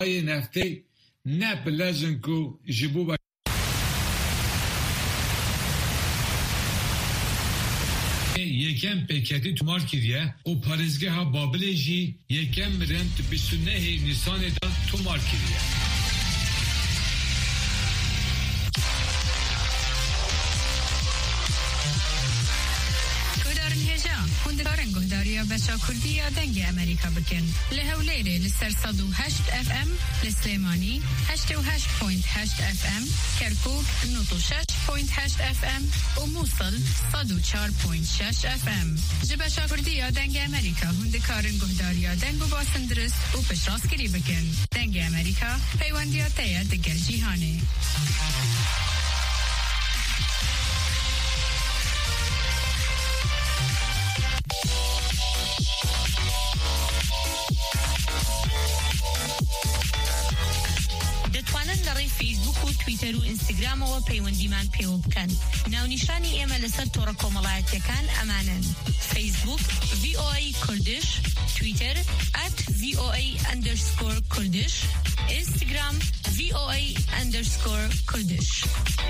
نفتی نه بلجن کو جبو یکم پیکتی تو مارکیریه و پارزگه ها بابل جی یکم رنت 29 نیسان دا تو مارکیریه. هندکارن گهداریا بچا کردی یا دنگ امریکا بکن لهولیره لسر 108 اف ام لسلیمانی 88.8 اف ام کرکوک 96.8 اف ام و موصل 104.6 اف ام جه بچا کردی یا دنگ امریکا هندکارن گهداریا دنگ و باسندرس و پشراسکری بکن دنگ امریکا پیوندیا تایا دگر جیهانه لري فيسبوك وتويتر وانستغرام وبيوندي مان بيو بكن ناونيشاني ايميل لسر كوملايت كان امانا فيسبوك VOA كردش تويتر @VOA_كردش انستغرام VOA_كردش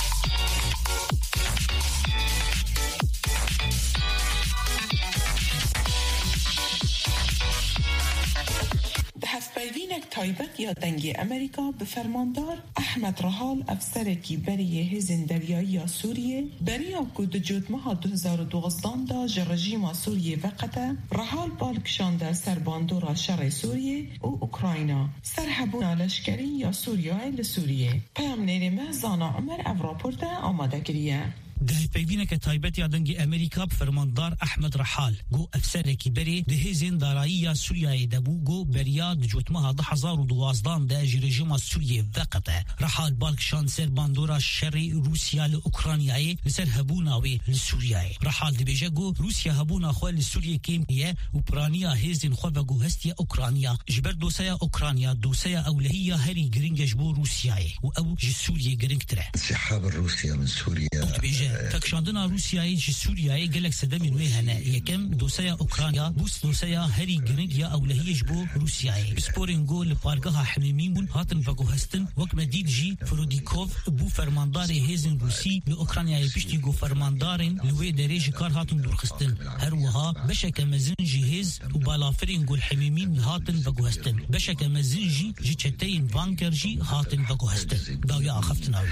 هفپیوینک تایبت یا دنگ امریکا به فرماندار احمد رحال افسرکی بری هزین دریایی یا سوریه بری آکود جدمه 2012 دا جرژیم سوریه وقتا رحال بالکشان در سرباندورا شر سوریه و اوکراینا سرحبون لشکری یا سوریه لسوریه پیام نیرمه زانا عمر افراپورت آماده کریه ده پیوینه که تایبت یادنگی امریکا فرماندار احمد رحال گو افسر کی بری ده هزین دارایی یا سوریه دبو گو بریا دجوتمها 2012 ده رژیم سوریه وقته رحال بالکشان سر باندورا شری روسیا ل اوکراینای لسر هبوناوی لسوریه رحال دبیجه گو روسیا هبونا خو لسوریه کیمیه اوکراینیا هزین خو بگو هستی اوکراینیا جبر دوسیا اوکراینیا دوسیا اولهیه هری گرینگش بو روسیای و او سوریه گرینگتره انسحاب روسيا من سوريا تکشاندنا روسیای جی سوریای گلک سدمین وی هنه یکم دوسیا اوکراینیا بوس دوسیا هری گرینگ یا اولهیش بو روسیای سپورینگو لپارگاه حمیمین بون هاتن وگو هستن وک مدید جی فرودیکوف بو فرماندار هزین روسی ل اوکراینای پشتی گو فرماندارن لوی درج کار هاتن دورخستن هر وها بشک مزن جهاز و بالافرین گو حمیمین هاتن وگو هستن بشک مزن جی چتین بانکر جی هاتن وگو هستن داویا اخفتنا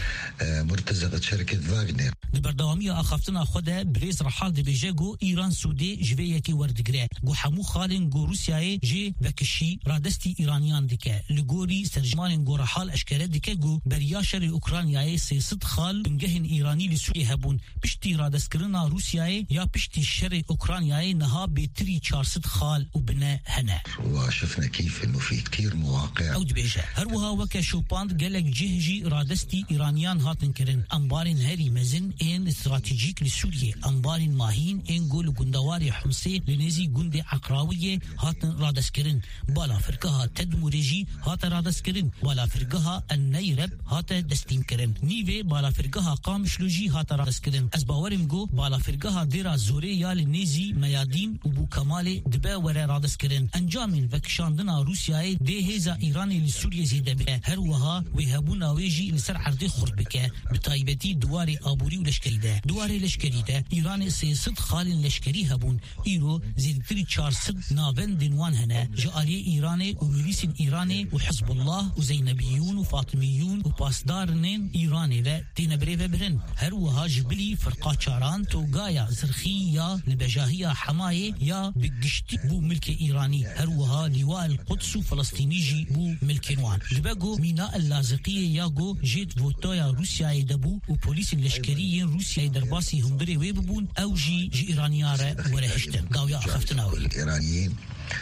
مرتزقه شركه واغنر بردوامی آخافتنا خوده بریز رحال دی بیجه گو ایران سوده جوه یکی وردگره گو حمو خالن گو روسیای جه وکشی رادستی ایرانیان دیکه لگوری سرجمان گو رحال اشکره دیکه گو بریا شر اوکراینای 300 خال بنگهن ایرانی لسوریه هبون پشتی رادسکرنا روسیای یا پشتی شر اوکراینای نها بیتری 400 خال و بنه هنه وشفنا كيف انه في كتير مواقع او دی بیجه هر وها وکه شوپاند گلک جه جی رادستی ایرانیان هاتن کرن انبارین هری مزن این استراتیجیک لسوریه انبارین ماهین این گل گندواری حمسه لنزی گند عقراویه هاتن رادسکرین بالا فرقه ها تدمورجی هات رادسکرین بالا فرقه ها النیرب هات دستیم کرن نیوه بالا فرقه ها قامشلوجی هات رادسکرین از باورم گو بالا فرقه ها دیرا زوره یا لنزی میادین و بو کمال دبه وره رادسکرین انجامین وکشاندنا روسیای ده هزا ایرانی لسوریه زیده به هر وها ویهبونا ویجی لسر عرض خورد بکه بتایبتی دواری آبوری و لشکری ده دواره لشکری ده ایران 300 خالن لشکری هبون ایرو زیدتری 400 ناون دنوان هنه جالی ایران و ویلیسین ایران و حزب الله و زینبیون و فاطمیون و پاسدارنین ایران و دینبری و برن هر وها جبلی فرقاچاران توگایا زرخی یا لبجاهی حمایه یا بگشتی بو ملک ایرانی هر وها لیواء القدس و فلسطینی جی بو ملکنوان لبگو مینا اللازقیه یا گو جیت ووتویا روسیای دبو و پولیس لشکری روسیای درباسی هندری وی ببون او جی ایرانیاره ورهشتن قاویا اخفتناوی الإيرانيين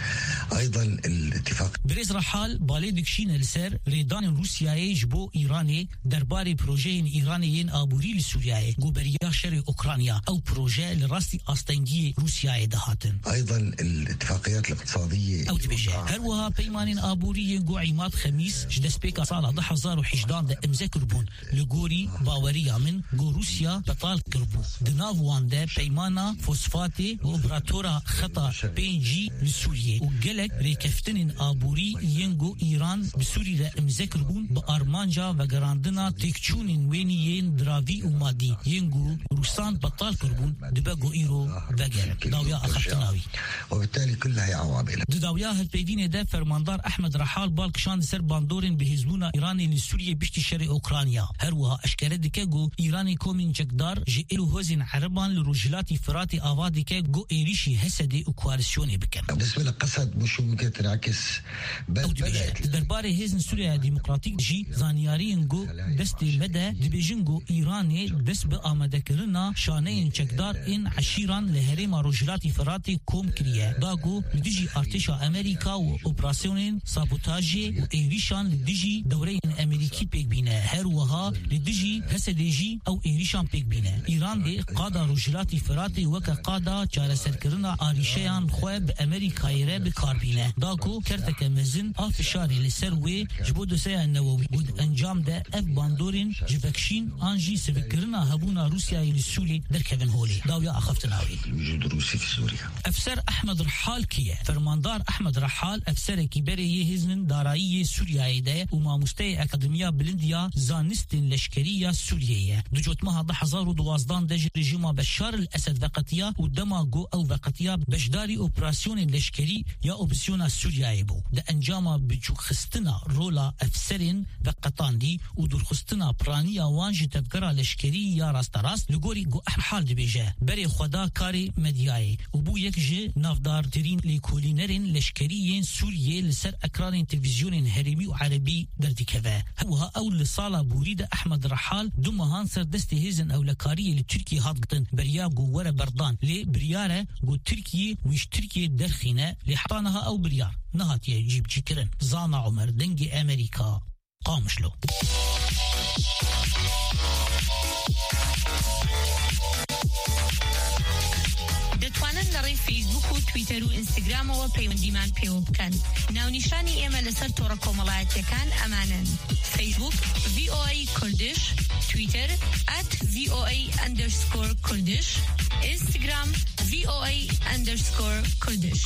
ايضا الاتفاق بريز رحال بالي دكشين السر ريدان روسياي جبو ايراني درباري بروجين ايرانيين ابوري لسوريا جو بريا شر اوكرانيا او بروجي لراستي استنجي روسياي دهاتن ايضا الاتفاقيات الاقتصاديه او تبجه هروها بيمانين ابوري جو عماد خميس جدسبيكا صاله 2011 ده امزكربون لغوري باوريا من جو روسيا بطال كربو دنافوان ده بيمانا فوسفاتي و اوبراتورا خطا بينجي لسوريا وقال gelek rêkeftinên aborî yên got Îran bi Sûrî re imzek bûn bi armanca vegerandina têkçûnên wêniyên diravî û madî yên got Rûssan betal kirbûn dibe got îro veger dawiya axaftinawî. وبالتالي كلها هي عوامل. Di dawiya hilpêdînê de fermandar Ahmed Rahal balkişan ser bandorên bihêzbûna Îranê li Sûriyê piştî şerê Ukrayna. Her wiha eşkere dike got Îranê komên cekdar ji êl û hozên Ereban li Rojhilatê Firatê ava dike got êrişî Hesedê û koalîsyonê bikin. بالنسبة لقسد مش ممكن تنعكس دربارê hêzên Sûriya Demokratîk jî zanyariyên got destê me de dibêjin got Îranê dest bi amedekirina şaneyên çekdar ên eşîran li herêma Rojhilatê Firatê kom kiriye. Da got li dijî artêşa Amerîka û operasyonên sabotajê û êrişan li dijî dewreyên Amerîkî pêk bîne. Her wiha li dijî Hesedê jî ew êrişan pêk bîne. Îran dê qada Rojhilatê Firatê weke qada çareserkirina arîşeyan xwe bi Amerîkayê re bikarbîne. Da got kerteke mezin a fişarê li ser wê ji bo doseya newewî û di encam de ev bandorên ji vekşîn an jî sivikkirina hebûna Rûsyayê li Sûrî derkevin holê. Dawiya axaftinawî. الوجود الروسي في سوريا. Efser Ahmed Rahal kiye? Fermandar Ahmed Rahal efserekî berê hêzên darayiyê Sûriyayê de û mamosteyê Akademiya Bilindiya Zanistên Leşkeriya Sûriyeyê. Di cotmeha 2012 de ji rejîma Beşar el-Esed veqetiya û dema got ew veqetiya beşdarî operasyonên leşkerî ya operasyona Sûriyayê bû. Di encama biçûkxistina rola efserên veqetandî û durxistina piraniya wan ji tevgera leşkerî ya rasterast li gorî got Rahal dibêje. Berê xweda karê medyayê û bû yek ji navdartirîn lêkolînerên leşkeriyên Sûriyê li ser ekranên televîzyonên herêmî û erebî derdikeve. Wiha ew li sala borî de Ahmed Rahal du mehan ser destê hêzên ewlekariyê li Tirkiyê hat gitin. Beriya got were berdan lê biryar e got Tirkiyê wî ji Tirkiyê derxîne lê heta niha ew biryar nehatiye cîbçîkirin. Zana Umer dengê Amerîka Qamişlo. دەتوانن لە ڕێی فیسبوک و تویتەر و ئینستاگرامەوە پەیوەندیمان پێوە بکەن. ناونیشانی ئێمە لەسەر تۆڕە کۆمەڵایەتیەکان ئەمانن: فیسبوک VOA کوردش، تویتەر @VOA_کوردش، ئینستاگرام VOA_کوردش.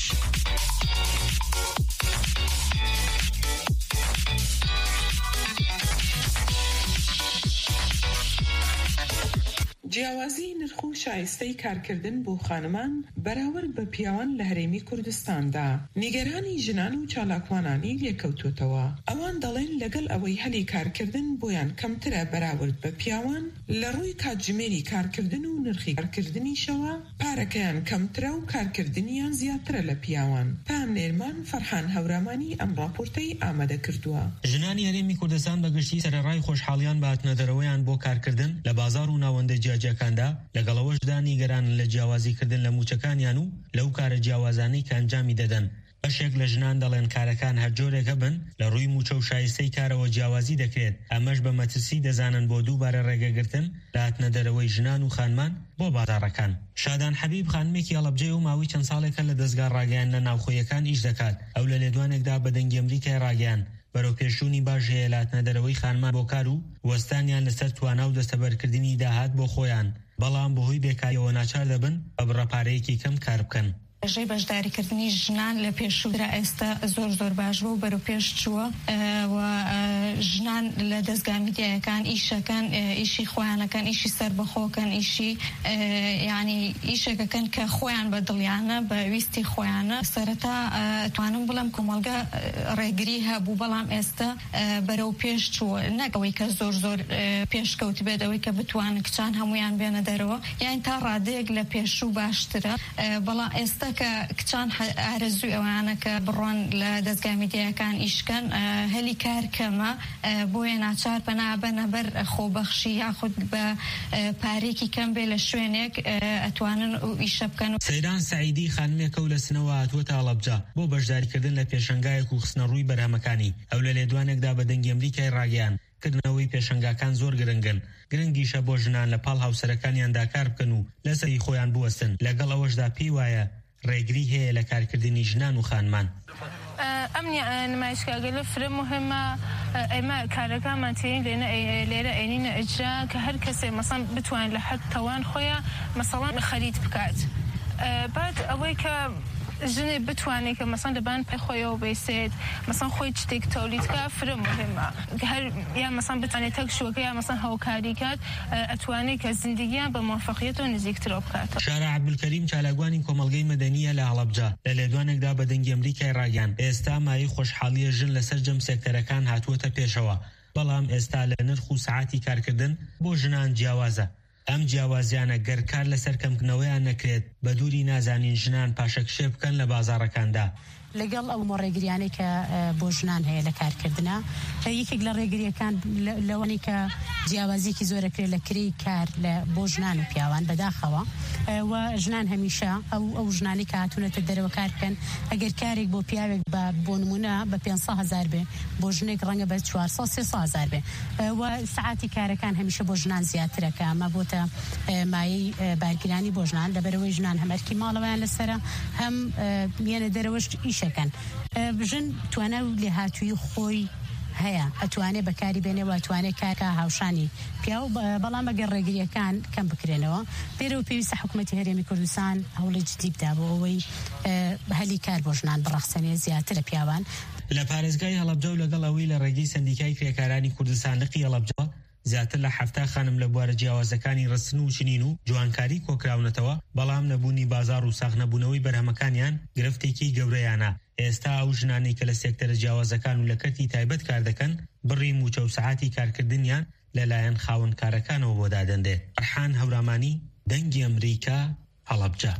جیاوازی نرخ و شایستەی کارکردن بۆ خانمان بەراورد بە پیاوان لە هەرێمی کوردستاندا نیگەرانی ژنان و چالاکوانانی لێکەوتوتەوە. ئەوان دەڵێن لەگەڵ ئەوەی هەلی کارکردن بۆیان کەمترە بەراورد بە پیاوان لە ڕووی کاتژمێری کارکردن و نرخی کارکردنیشەوە پارەکەیان کەمترە و کارکردنیان زیاترە لە پیاوان. پام نێرمان فەرحان هەورامانی ئەم راپۆرتەی ئامادە کردووە. ژنانی هەرێمی کوردستان بەگشتی سەرەڕای خۆشحاڵیان بە هاتنەدەرەوەیان بۆ کارکردن لە بازار و ناوەندە جیاجەکاندا لەگەڵەوەشدا نیگەران لە جیاوازیکردن لە موچەکانیان و لەو کارە جیاوازانەی کە ئەنجامی دەدەن. بەشێک لە ژنان دەڵێن کارەکان هەر جۆرێکە بن لە ڕووی موچە و شایستەی کارەوە جیاوازی دەکرێت. ئەمەش بە مەترسی دەزانن بۆ دووبارە ڕێگەگرتن لە هاتنەدەرەوەی ژنان و خانمان بۆ بازاڕەکان. شادان حەبیب خانمێکی هەڵەبجێ و ماوەی چەند ساڵێکە لە دەستگا ڕاگەیاندنە ناوخۆیەکان ئیش دەکات. ئەو لە لێدوانێکدا بە دەنگی ئەمریکای ڕاگەیاند بەرەو پێشوونی باش هەیە لە هاتنەدەرەوەی خانمان بۆ کار و وەستانیان لەسەر توانا و دەستەبەرکردنی داهات بۆ خۆیان. بەڵام بەهۆی بێکاریەوە ناچار دەبن بە بڕەپارەیەکی کەم کار بکەن. ژێ بەشداریکردنی ژنان لە پێشووترا ئێستا زۆر باش بوو بەرەو پێش چووە و ژنان لە دەستگا میدیایەکان ئیشەکەن ئیشی خۆیانەکەن ئیشی سەربەخۆکەن ئیشی یعنی ئیشێکەکەن کە خۆیان بە دڵیانە بە ویستی خۆیانە. سەرەتا توانم بڵێم کۆمەلگا ڕێگری هەبوو بەڵام ئێستا بەرەو پێش چووە نەکەوەی کە زۆر پێشکەوت بێت ئەوەی کە بتوانن کچان هەمویان بێنە دەرەوە یان تا ڕادەیەک لە پێشوو باشترە. بەڵام ئێستا کە کچان ئارەزوی ئەوانە کە بڕۆن لە دەستگا میدیایەکان ئیشکەن هەلی کار کەمە بۆیە ناچار بەنابەنە بەر خۆبەخشی یاخود بە پارێکی کەم بێ لە شوێنێک ئەتوانن ئیشە بکەن. سەیران سعیدی خانمێکە و لە سنەوە هاتووەتە هەڵەبجە بۆ بەشداریکردن لە پێشەنگایەک و خستنە ڕووی بەرهەمەکانی. ئەو لە لێدوانێکدا بە دەنگی ئەمریکای ڕاگەیاند کردنەوەی پێشەنگاکان زۆر گرنگن. گرنگیشە بۆ ژنان لە پاڵ هاوسەرەکانیاندا کار بکەن و لەسەری خۆیان بوەستن. لەگەڵ ئەوەشدا پێی وایە ڕێگری هەیە لە کارکردنی ژنان و خانمان. ئەمنی نمایشگاگەلە فرە مهمە ئێمە کارەکانمان تێین لێرە ئەینینە ئەجرا کە هەر کەسێ مەسەڵەن بتوانێت لە حەد تەوان خۆیان مەسەڵەن خەریت بکات. بعد ئەوەی کە جنه بتوانه که مثلا دبان پخوی و بیسید مثلا خوی چتیک تولید که فرم مهمه هر یا مثلا بتوانه تک شو که یا مثلا هاوکاری کرد اتوانه که زندگی به موفقیت و نزدیکتر بکرد. شارع عبدالکریم چالاگوانی کۆمەڵگەی مەدەنیە لە هەڵەبجە لە لێدوانێکدا بە دەنگی ئەمریکای ڕاگەیاند ئێستا مای خۆشحاڵیە ژن لەسەر جەم سێکتەرەکان هاتووەتە پێشەوە بەڵام ئێستا لە نرخ و سعاتی کارکردن بۆ ژنان جیاوازە. ئەم جیاوازیانە گەر کار لەسەر کەمکردنەوەیان نەکرێت بە دووری نازانین ژنان پاشەکشێ بکەن لە بازاڕەکاندا. لەگەڵ ئەو ڕێگریانەی کە بۆ ژنان هەیە لە کارکردنە یەکێک لە ڕێگریەکان لەوەی کە جیاوازیەکی زۆرەکرێت لە کری کار بۆ ژنان و پیاوان بەداخەوە و ژنان هەمیشە ئەو ژنانی کە هاتوونەتە دەرەوە کار بکەن ئەگەر کارێک بۆ پیاوێک بۆ نمونە بە 500,000 بێ بۆ ژنێک ڕەنگە بە 400-300,000 بێ و سعاتی کارەکان هەمیشە بۆ ژنان زیاترەکە ئەمە بۆتە مایەی بارگرانی بۆ ژنان لەبەرەوەی ژنان هەمەرکی ماڵەوەیان لەسرە هەم میێنە دەرەوەش ئیشەکەن ژن توانە و لێهاتووی خۆی هەیە ئەتوانێت بەکاری بێنێ و ئەتوانێت کارکە هاوشانی پیا و بەڵام ئەگەر ڕێگریەکان کەم بکرێنەوە لێرەوە پێویستە حکوومەتی هەرێمی کوردستان هەوڵی جدی بدا بۆ ئەوەی هەلی کار بۆ ژنان بڕەخسەنێ زیاتر لە پیاوان. لە پارێزگای هەڵەبجە و لەگەڵ ئەوەی لە ڕێگەی سندیکای کرێکارانی کوردستان لقی هەڵەبجە زیاتر لە 70 خانم لە بوارە جیاوازەکانی ڕستن و چنین و جوانکاری کۆکراونەتەوە بەڵام نەبوونی بازار و ساغنەبوونەوەی بەرهەمەکانیان گرفتێکی گەورەیانە. ئێستا ئەو ژنانەی کە لە سێکتەرە جیاوازەکان و لە کەتی تایبەت کار دەکەن بڕی موچە و سەعاتی کارکردنیان لەلایەن خاوەنکارەکانەوە بۆ دادەندێ. ئەرحان هەورامانی دەنگی ئەمریکا هەڵەبجە.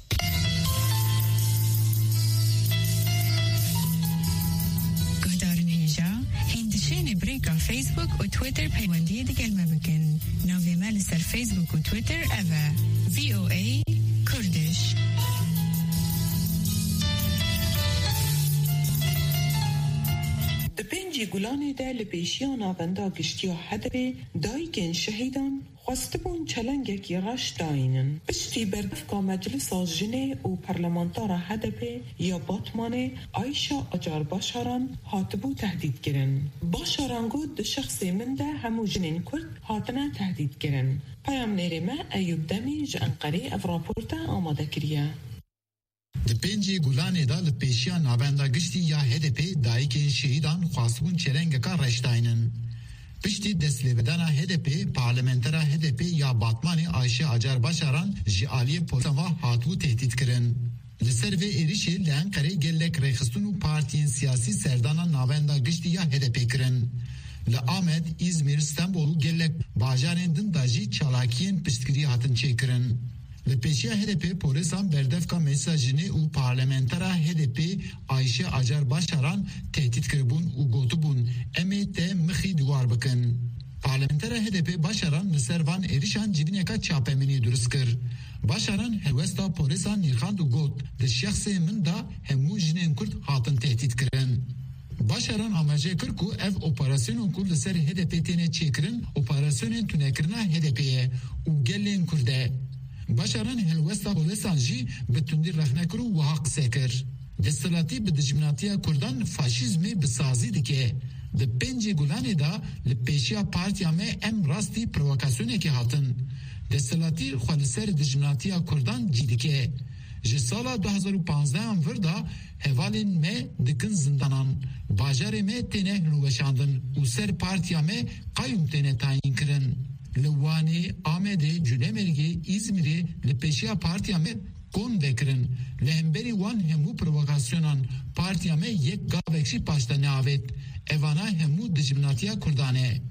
بريكا فيسبوك وتويتر بيواندية دقل بكن نوفي مالسر فيسبوك وتويتر أفا VOA كردش. دبنجي گولانی ده لپیشیانا بندا گشتیا هدبه دایگن شهیدان خواستبون چلنگکی رش داینن بشتی بردفکا مجلس جنه و پرلمانتارا هدبه یا باتمانه آیشا اجار باشاران هاتبو تهدید گرن. باشاران گود ده شخص من ده همو جنین کرد هاتنا تهدید گرن. پیام نیرمه ایوب دمی جانقری اف راپورتا آماده کریه. د پنجی گولانê da li pêşiya navenda giştî ya HDP dayîkên şehîdan xwastibûn çerengeka reşdayînin. Piştî destlêvedana HDP, parlamentera HDP ya Batmanê Ayşe Acar Başaran ji aliyê polîsan ve hatibû tehdît kirin. Li ser vê êrişê li Enqerê gelek rêxistin û partiyên siyasî serdana navenda giştî ya HDP kirin. Li Amed, İzmir, Stenbolû gelek bajarên din da jî çalakiyên piştgirî hatin çêkirin. Li pêşiya HDP polîsan berdevka mesajini û parlamentera HDP Ayşe Acar Başaran tehdit kiribûn û gotibûn em ê te mixî diwar bikin. Parlamentera HDP Başaran li ser van êrişan civîneka çapemenî durist kir. Başaran helwesta polîsan nîrxand û got di şexsê min da hemû jinên Kurd hatin tehdit kirin. Başaran amacê kir ku ev operasyonên ku li ser HDP têne çêkirin operasyonên tunekirina HDP'ye û gelên Kurd e. Başaran helwesta polîsan jî bi tundî rexnekir û wiha qise kir. Desthilatî bi dijminatiya Kurdan faşîzmê bi sazî dike. Di pêncî gulanê da li pêşiya partiya me em rastî provokasyonekê hatin. Desthilatî xwe li ser dijminatiya Kurdan cî dike. Ji sala 2015 vir da hevalên me dikin zindanan. Bajarê me têne hilweşandin û ser partiya me qayyum têne tayin kirin. Li Wanê, Amedê, Culemergê, İzmirê li pêşiya partiya me kon vekirin. Li hemberî wan hemû provokasyonan partiya me yek gavek jî paşta neavêt. Evana hemû dijminatiya Kurdan e.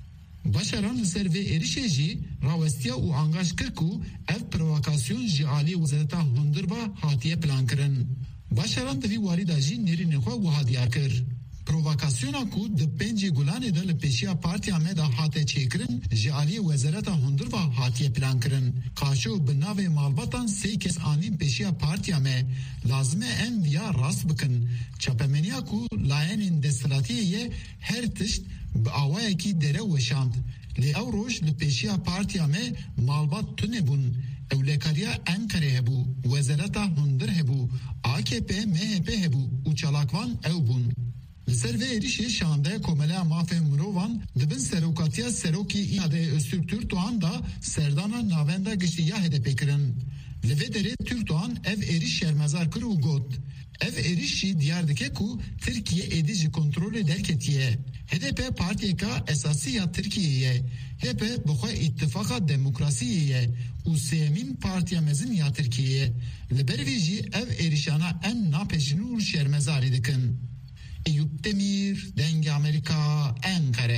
Başaran li ser vê êrişê jî rawestiya û angaj kir ku ev provokasyon ji alî Wezareta Hundirva hatiye plankirin. Başaran di vî warî da jî nêrînê xwe wiha diyar kir. Provokasyona ku di pêncî gulanê de li pêşiya partiya me da hate çêkirin ji aliyê Wezareta Hundirva hatiye plankirin. Qaşo bi navê malbatan sê kes anîn pêşiya partiya me lazim e em viya rast bikin. Çapemeniya ku layenên desthilatiyê ye her tişt bi awayekî dere weşand. Lê ew roj li pêşiya partiya me malbat tune bûn. Ewlekariya Enqerê hebû, Wezareta Hundir hebû, AKP, MHP hebû û çalakvan ew bûn. Li ser vê êrişê şandaya Komeleya Mafê Mirovan dibin serokatiya Serokê İHADê Öztürk Türkdoğan da serdana navenda giştî ya HDP kirin. Levedere Türkdoğan ev eriş şermezar kır u got. Ev erişi diyar dike ku Türkiye edici kontrol ederketiye. HDP partiyeka esası ya Türkiye'ye. HDP buğa ittifaka demokrasiye. Usemin partiyamezin ya Türkiye'ye. Libervici ev erişana en napeşinur şermezari dikin. Eyüp Demir, Denge Amerika, Ankara.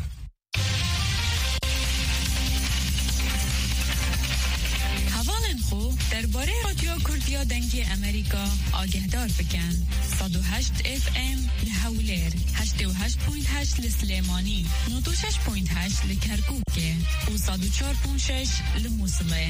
خو درباره رادیو کردیا دنگی امریکا آگهدار بکن 108 FM لحولیر 88.8 لسلیمانی 96.8 لکرکوکه و 104.6 لموصله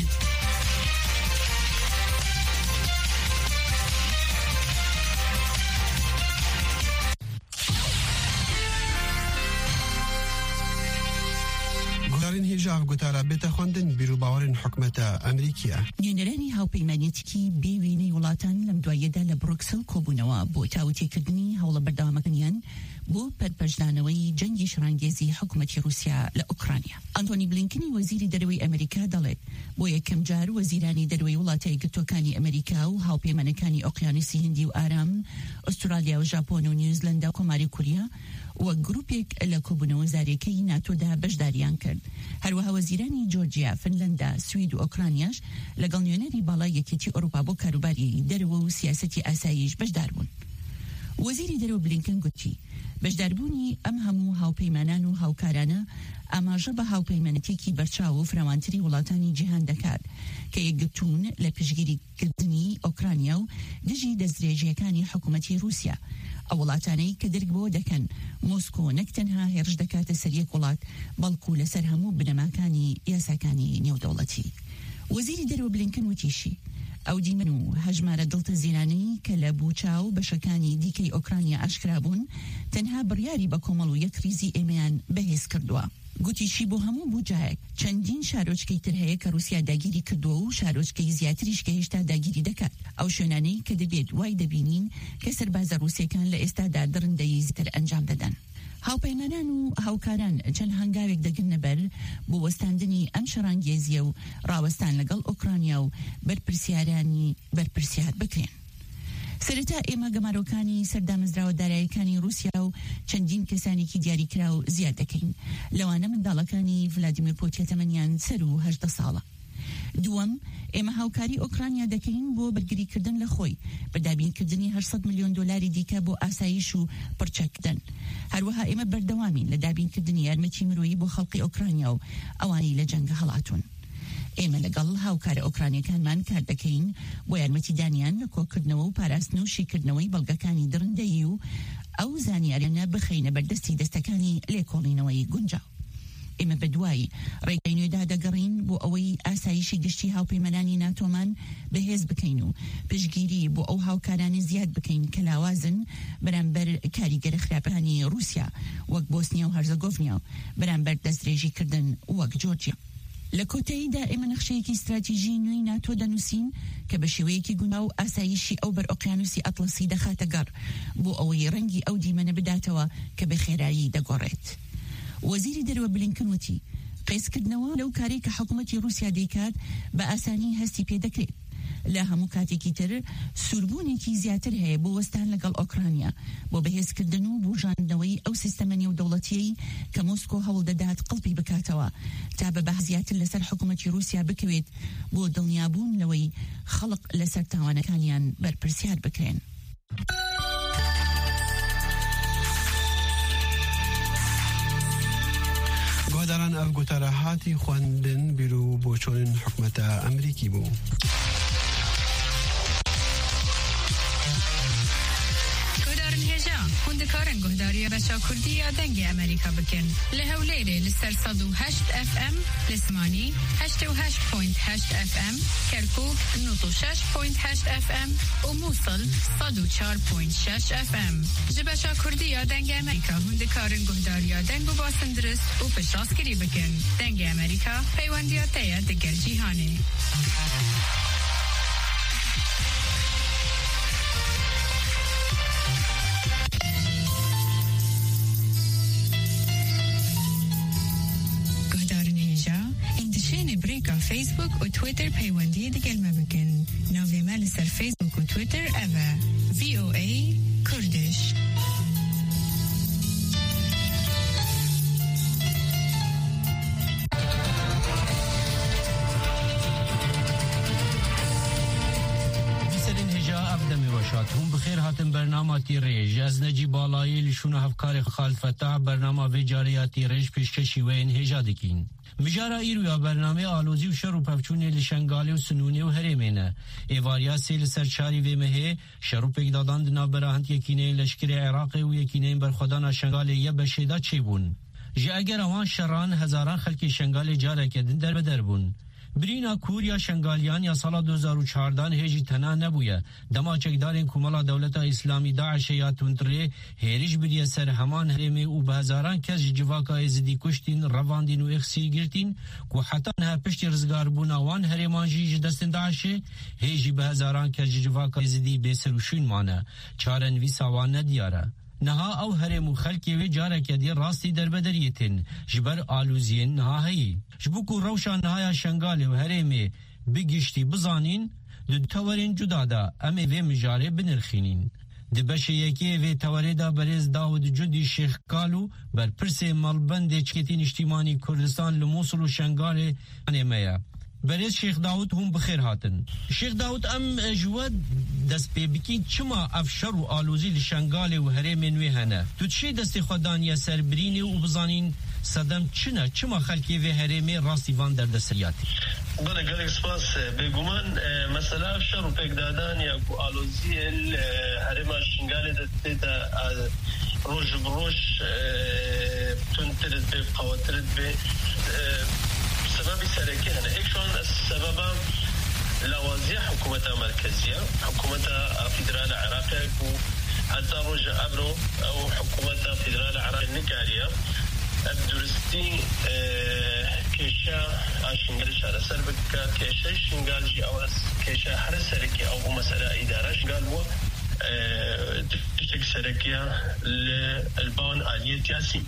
گزارین هیجاف گوتارا بتخوندن بیرو باورن حکومت امریکیه. نێنەرانی هاوپەیمانیەتێکی بێوێنەی وڵاتان لەم دوایەدا لە بروکسل کۆبوونەوە بۆ تاوتێکردنی هەوڵە بەردەوامەکەنیان بۆ پەرپەشدانەوەی جەنگی شڕانگێزی حکوومەتی رووسیا لە ئوکرانیا. ئەنتۆنی بلینکنی وەزیری دەرەوەی ئەمریکا دەڵێت بۆ یەکەم جار وەزیرانی دەرەوەی وڵاتە یەکگرتووەکانی ئەمریکا و هاوپەیمانەکانی ئۆقیانوسی هندی و ئارام، ئوسترالیا و ژاپۆن و نیوزیلەندا و کۆماری کوریا و گروپێک لە کۆبوونەوە زارێکەی ناتۆدا بەشداریان کرد. هەروەها وەزیرانی جۆرجیا، فنلەندا، سوید و ئۆکرانیاش لەگەڵ نوێنەری باڵای یەکێتی ئەوروپا بۆ کاروباری دەرەوە و سیاسەتی ئاساییش بەشدار بوون. وەزیری دەرەوە بلینکن گوتی بەشداربوونی ئەم هەموو هاوپەیمانان و هاوکارانە ئاماژە بە هاوپەیمانەتێکی بەرچاو و فراوانتری وڵاتانی جیهان دەکات کە یەکگرتوون لە پشگیریکردنی ئۆکرانیا و دژی دەستدرێژیەکانی حکوومەتی رووسیا. ئەو وڵاتانەی کە دەرگ بۆ دەکەن مۆسکۆ نەک تەنها هێرش دەکاتە سەر یەک وڵات بەڵکو لەسەر هەموو بنەماکانی یاساکانی نێودەوڵەتی. وەزیری دەرەوە بلینکن وتیشی ئەو دیمەن و هەژمارە دڵتە زیرانەی کە لە بووچاو بەشەکانی دیکەی ئۆکرانیا ئاشکرا بوون تەنها بڕیاری بە کۆمەڵ و یەک ریزی ئێمەیان بەهێز کردووە. گوتیشی بۆ هەموو بووجایەک چەندین شارۆچکەی تر هەیە کە رووسیا داگیری کردووە و شارۆچکەی زیاتریش کە هێشتا داگیری دەکات. ئەو شوێنانەی کە دەبێت وای دەبینین کە سەربازە رووسیەکان لە ئێستادا دڕندەی زیاتر ئەنجام دەدەن. هاوپەیمانان و هاوکاران چەند هەنگاوێک دەگرنە بەر بۆ وەستاندنی ئەم شەڕانگێزیە و ڕاوەستان لەگەڵ ئۆکرانیا و بەرپرسیارانی بەرپرسیار بکرێن. سەرەتا ئێمە گەمارۆکانی سەردامزراوە داراییەکانی رووسیا و چەندین کەسانێکی دیاریکرا و زیاد دەکەین. لەوانە منداڵەکانی ڤلادیمیر پۆتین تەمەنیان سەر و 18 ساڵە. دووەم، ئێمە هاوکاری ئۆکرانیا دەکەین بۆ بەرگریکردن لە خۆی، بەدابینکردنی 800 میلیۆن دۆلاری دیکە بۆ ئاسایش و پڕچەکردن. هەروەها ئێمە بەردەوامین لە دابینکردنی یارمەتی مرۆیی بۆ خەڵقی ئۆکرانیا و ئەوانی لە جەنگە هەڵاتون. ئێمە لەگەڵ هاوکارە ئۆکرانیەکانمان کار دەکەین بۆ یارمەتیدانیان لە کۆکردنەوە و پاراستن و شیکردنەوەی بەڵگەکانی درندەیی و ئەو زانیاریانە بخەینە بەردەستی دەستەکانی لێکۆڵینەوەی گونجاو. ئێمە بەدوای ڕێگای نوێدا دەگەڕین بۆ ئەوەی ئاسایشی گشتی هاوپەیمانانی ناتۆمان بەهێز بکەین و پشگیری بۆ ئەو هاوکارانی زیاد بکەین کە لاوازن بەرامبەر کاریگەرە خراپەکانی رووسیا وەک بۆسنیا و هەرزەگۆڤنیا و بەرامبەر دەستدرێژیکردن وەک جۆرجیا. لە کۆتاییدا ئێمە نەخشەیەکی استراتیژی نوێی ناتۆ دەنووسین کە بە شێوەیەکی گوناو و ئاسایشی ئەو بەر ئۆقیانوسی ئەتڵەسی دەخاتە گەڕ بۆ ئەوەی ڕەنگی ئەو دیمەنە بداتەوە کە بە خێرایی دەگۆڕێت. وەزیری دەرەوە بلینکن وتی قێزکردنەوە لەو کارێک کە حکوومەتی رووسیا دەیکات بە ئاسانی هەستی پێ دەکرێت. لە هەموو کاتێکی تر سووربوونێکی زیاتر هەیە بۆ وەستان لەگەڵ ئۆکرانیا بۆ بەهێزکردن و بژاندنەوەی ئەو سیستەمە نێودەوڵەتیەی کە مۆسکۆ هەوڵ دەدات قڵپی بکاتەوە تا بە بەحث زیاتر لەسەر حکوومەتی رووسیا بکەوێت بۆ دڵنیابوون لەوەی خەڵق لەسەر تاوانەکانیان بەرپرسیار بکرێن. گۆداران ئەف گوتارە هاتی خوێندن بیر و بۆ چۆنین حکوومەتە ئەمریکی بوو. خوندکارن گهداری بچا کردی یا دنگ امریکا بکن لهولیره لسر 108 FM لسمانی 88.8 FM کرکوک 96.8 FM و موصل 104.6 FM جبچا کردی یا دنگ امریکا خوندکارن گهداری یا دنگ باسن درست و پشتاسکری بکن دنگ امریکا پیوندی تایه دگر جیهانه. أمريكا فيسبوك وتويتر بيواندي دقل ما بكن نوفي ما لسر فيسبوك وتويتر أفا VOA كردش. هم بخير هاتن برنامه ريج از نجی بالایی لشون هفکار خالفتع برنامه و جاریاتی ريج پیشکشی و انهجا دکین. مجارا ایرویا برنامه آلوزی و شروع پفچونی لشنگالی و سنونی و هرمینه. ایواریا سیل سرچاری و مهه شروع پگدادان دنا براهند یکینه لشکر عراق و یکینه برخودان شنگالی یا بشیده چی بون. جا اگر اوان شران هزاران خلکی شنگالی جاره کدن در بدر بون. برینا کوریا شنگالیان یا سال 2014 هجی تنها نبویه دما چکدارین کمالا دولت اسلامی داعش یا تندره هریج بریه سر همان هرمی و به هزاران کس جواکا ازدی کشتین رواندین و اخسی گرتین که حتی نه پشت رزگار بون آوان هرمان جی دستن داعش هجی به هزاران کس جواکا ازدی بسروشون مانه چارن وی ساوان ندیاره نها او هرمو خلکی و جاره کدی راستی در بدریتن جبر آلوزین نها هی جبوکو روشان نهایا شنگالی و هرمی بگشتی بزانین دو تورین جدادا امی و مجاره بنرخینین دی بشه یکی و توری دا بریز داود جدی شیخ کالو بر پرس ملبند چکتین اجتماعی کردستان لموصل و شنگالی انیمه بريز شيخ داود هم بخير هاتن شيخ داود ام جواد دست بيبكين چما افشر آلوزي لشنگال و هرمين وهنا تو چه دست خودان یا سربريني و بزانين صدم چما خلقي و هرمين راسي وان در دسترياتي بنا قلق سپاس بگومان مثلا افشر و پگدادان یا آلوزي الهرما شنگال دستا روش بروش تنترد بي قواترد بي سبب سركي هنا هيك شلون السبب لوازية حكومة مركزية حكومة فيدرال عراقية حتى رجع أبرو أو حكومة فيدرال عراقية النكارية الدرستي كيشا شنغال شارع سربك كيشا شنغال أو كيشا حرس سركي أو مسألة إدارة شنغال هو تشتك سركية للبان آلية ياسين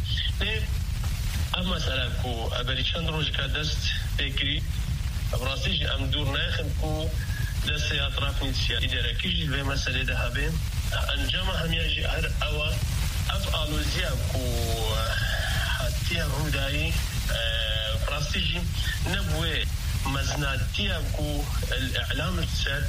اما مثلا کو ابری چند روز که دست فکری براسیج ام دور ناخن کو دست اطراف نسیا اداره کیج به مسئله ده به انجام همیاجی هر اوا افعالوزیا کو حتی رودایی براسیج نبوه مزناتیا کو الاعلام السد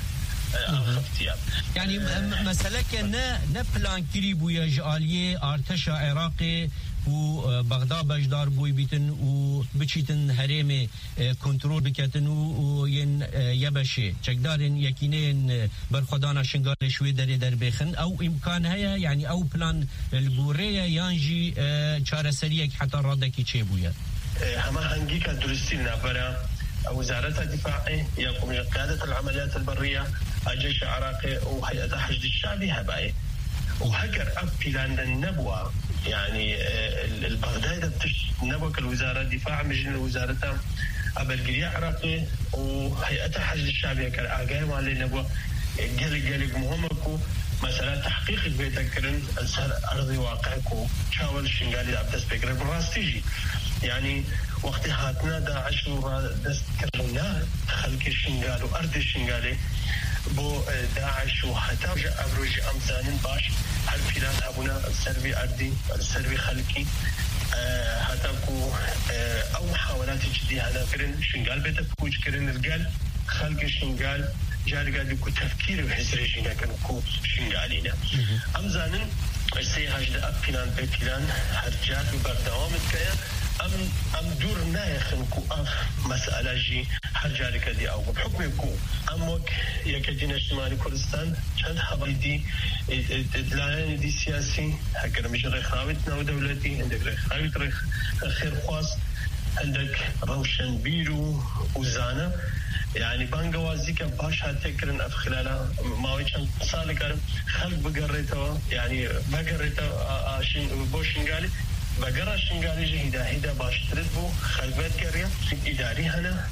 يعني مسألة نه پلان کری بویا جالیه ارتش عراقی و بغداد بجدار بوی بیتن و بچیتن هرم کنترل بکتن و ین یبشه چقدارن یکینین برخدانا شنگال شوی در بخن او امکان هيا يعني او پلان البوريه يانجي چارەسەریەک حتى ڕادێکی چێ بووە هەمە هەنگی کە درستی نابەرە وزارة الدفاع يقوم بقيادة العمليات البرية الجيش العراقي وهيئة حشد الشعبي هباي وهكر بلان النبوة يعني البغداد نبوة الوزارة الدفاع مجن الوزارة أبلغرية عراقي وهيئة حشد الشعبي كالآقاية مالي نبوة قلق مهمكو مثلا تحقيق بيتكرن السر أرضي واقعكو شاول الشنغالي عبدس بكرن براستيجي يعني وقت هاتنا داعش دست كرنا خلق الشنغال وأرض الشنغالي بو داعش وحتى أبروج أمزان باش هالفيلات أبونا السربي أرضي السربي خلقي حتى كو أو محاولات جدية هذا كرن شنغال بيتكوج كرن القل خلق الشنغال جاري قال لكو تفكير بحزريجينا كانوا كو شنغالينا أمزانن السيهاج دا أبكلان بكلان هرجات وبردوام الكيان أم دور نايخن كو مسألة جي هرجاري كدي أو بحكم كو أموك يكدين اجتماعي كردستان چند حبالي دي ادلاني دي سياسي هكذا مش ريخاوتنا ودولتي عندك ريخاوت خير خواص عندك روشن بيرو وزانا يعني بانقوازي كان باش هاتكرن اف خلالها ماوي كان صالك خلق بقريته يعني بقريته بوشنغالي بقرا شنغالي جهدا هيدا باش ترتبو خلبات كريا اداري هنا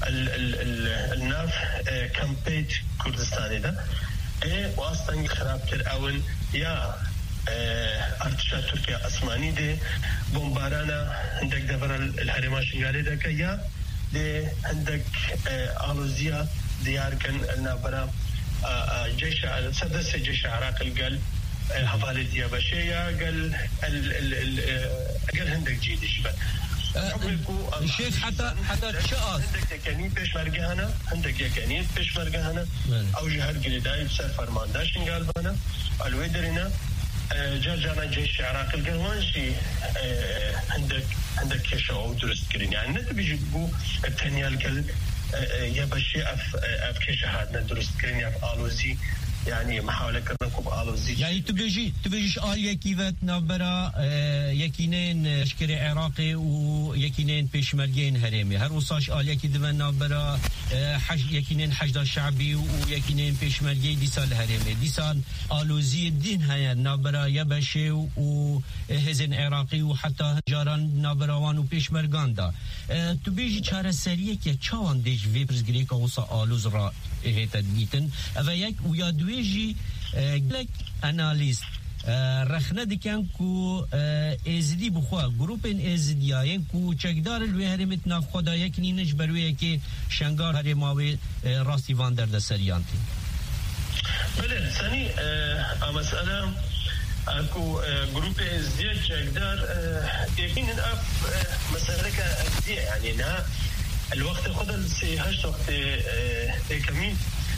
الناف كامبيت كردستاني ده واصلا خرابتر اول يا ارتشا تركيا اسماني ده بومبارانا عندك دبر الهرما شنغالي ده كيا ده عندك آلوزيا ديار كان نابرا جيش سدس جيش العراق قال حفالة ديابشية قال عندك جيد شبه الشيخ حتى شقات عندك يكاني بيشمرقة هنا عندك يكاني بيشمرقة هنا أو جهاد قلداي بسر فرمانداشن قالبنا الويدرنا جانا جيش العراق القروانشي عندك كشة أو درست كرين يعني نت بيجيبوا التانية القل يبشي أف كشة هادنا درست كرين أف آلوزي يعني محاولة كرنكم آلوزي يعني تبيجيش آلية كيفت نابرا يكينين شكري عراقي ويكينين بيشمرقين هرمي هر وصاش آلية كيدفن نابرا يكينين حشد الشعبي ويكينين بيشمرقين ديسال هرمي ديسال آلوزي الدين هيا نابرا يبشي وهزن عراقي وحتى جاران نابرا وانو بيشمرقان دا تبيجي چاره سرية كي چاوان ديش ويبرز گريكا وصا آلوز را هيتا ديتن اوه يك ويا دويجي لك اناليست رخنه دکن کو ازدی بخوا گروپن ازدیاین کو چکدار الوهرمت ناف خدا یک نینش برویه که شنگار هر ماوی راستی واندر ده سریانتی بله ثاني مسألة اكو جروب ازدياد چکدار يكين اف مسألة كازديا يعني انها الوقت خدا سي هشت وقت كمين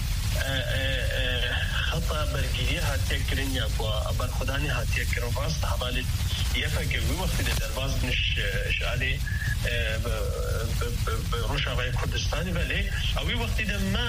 خطا برگیری هاتیه کرن یا بر خدانی هاتیه کرن باست حوالی یفکر وی وقتی در باز نش شالی روش آقای کردستانی ولی اوی وقتی در ما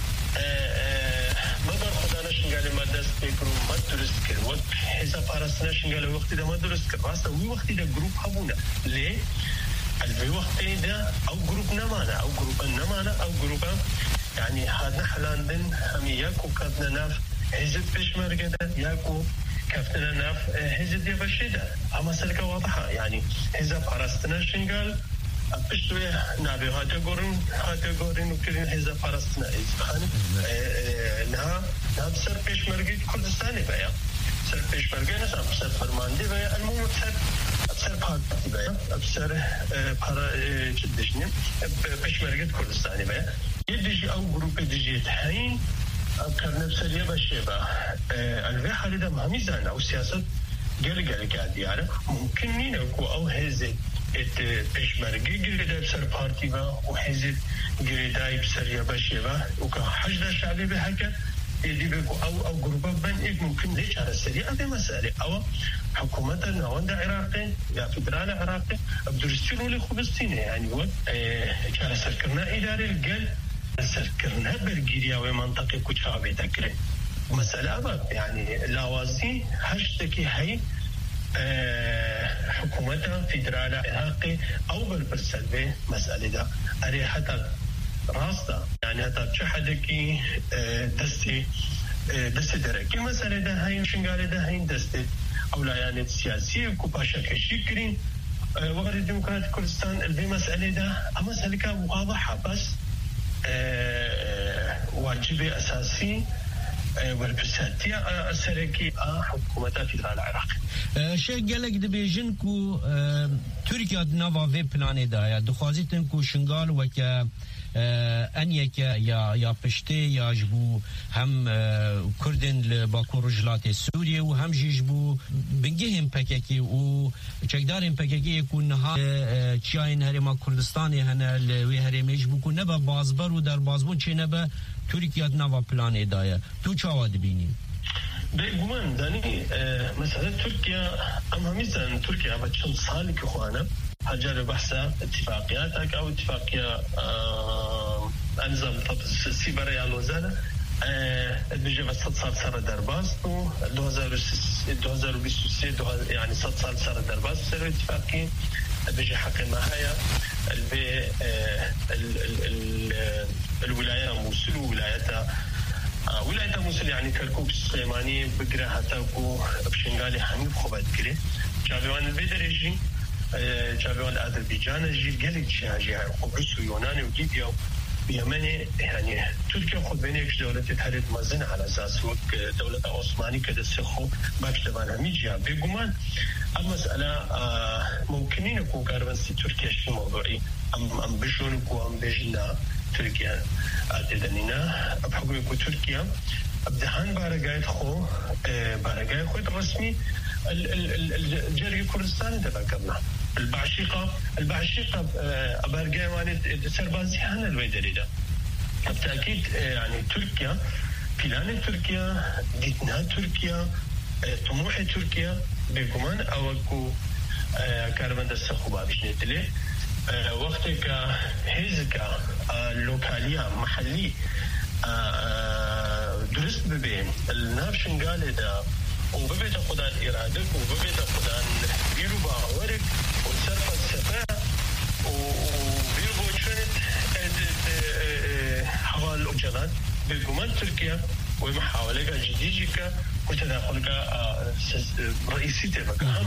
بر خدا نشنگالی ما دست بکرو ما درست کرد و حساب پارست نشنگالی وقتی در ما درست کرد باست اوی وقتی در گروپ هبونه لی الوی وقتی در او گروپ نمانه او گروپا نمانه او گروپا يعني هذا حلاندن هم ياكو كافنا ناف حزب بيشمرقة ياكو كافنا ناف حزب يبشيدة اما سلكة واضحة يعني حزب عرستنا شنقال بشتوية نابي هاتا قورن وكرين حزب عرستنا خاني نها بسر بيشمرقة كردستاني بيا بسر بيشمرقة نسا بسر فرماندي بيا المهم بسر بارتي بيا بسر جدشني بيشمرقة كردستاني بيا يدجي أو جروب يدجي تحين كان نفس اليابا الشيبة الوي حالي مهميزان أو سياسة قال قاعد يعني ممكن نينكو أو هزت بيشمرقي قريدا بسر بارتي با وحزت قريداي بسر يابا الشيبة وكحشد الشعبي بحكا يدي بيكو أو جروبا بان إيك ممكن ليش على السريع هذه مسألة أو حكومتنا واندا عراقي يا فدرال عراقي بدرستين ولي خبستين يعني هو كان سركرنا إدارة القل سركرنا برجيريا ومنطقة كوتشابي تكره مسألة أبد يعني لاوازي هشتكي هاي حكومتها فدرال عراقي أو بالبرسلبي مسألة ده أريحتها راستا يعني هذا شحدكي دستي دركي مسألة ده هاي شنقال ده هاي دستي أولويات سياسية كوباشا كشكرين وغير ديمقراطية كردستان البي مسألة ده مسألة واضحة بس واجب أساسي والبساتية السركي حكومة فدرال العراق شيء قالك دبيجن كو تركيا نافا في بلاني دا دخوازيتن كو شنغال وكا انيك يا بشتي يا جبو هم كردن لباكور رجلات سوريا وهم جيجبو بنجيهم بكاكي وشكدارهم بكاكي يكون نها تشاين هرما كردستاني هنا وي هرميج بو نبا بازبر ودر بازبون چه نبا تركيا نافا بلان دايا تو چاوا دبيني بيقومان داني مسألة تركيا أماميزان تركيا بچن سالي كخوانا هجر بحثا اتفاقياتك أو اتفاقية أنظام سيبرا يا لوزانا بيجي بس 6 سال صار درباس و 2023 يعني 6 سال صار درباس صار اتفاقية بيجي حق النهاية الولاية موصل ولاية موصل يعني كركوك السليماني بقرا هتاكو بشنغالي حميد خوبات كري جابوان البدرجي جابوان أذربيجان جيل قلت شاجي قبرص ويونان وليبيا بيمن يعني تركيا خود بينك دولة تحرير مزن على أساس دولة عثماني كده سخو باش تبان هميجيا بيقومان المسألة ممكنين يكون كاربنسي تركيا شي موضوعي أم بيشونكو أم بيجنا تركيا أتدنينا بحكم يكون تركيا بدهان بارقايت خو الرسمي الجري كردستان تذكرنا البعشيقة أبارقاي وانت سربازي هنا الويدري ده بالتأكيد يعني تركيا بلان تركيا ديتنا تركيا طموح تركيا بيقومان أوكو كاربن دستخو بابش نتلي وقتك هزكا لوكاليا محلي درست ببين النافشن قال ده وببيت قدان إرادك وببيت قدان بيروبا ورك وسرفة السفاء وبيروبا شنت حوال الأجلات بالقمان تركيا ومحاولة جديدة وتداخلك رئيسي تبقى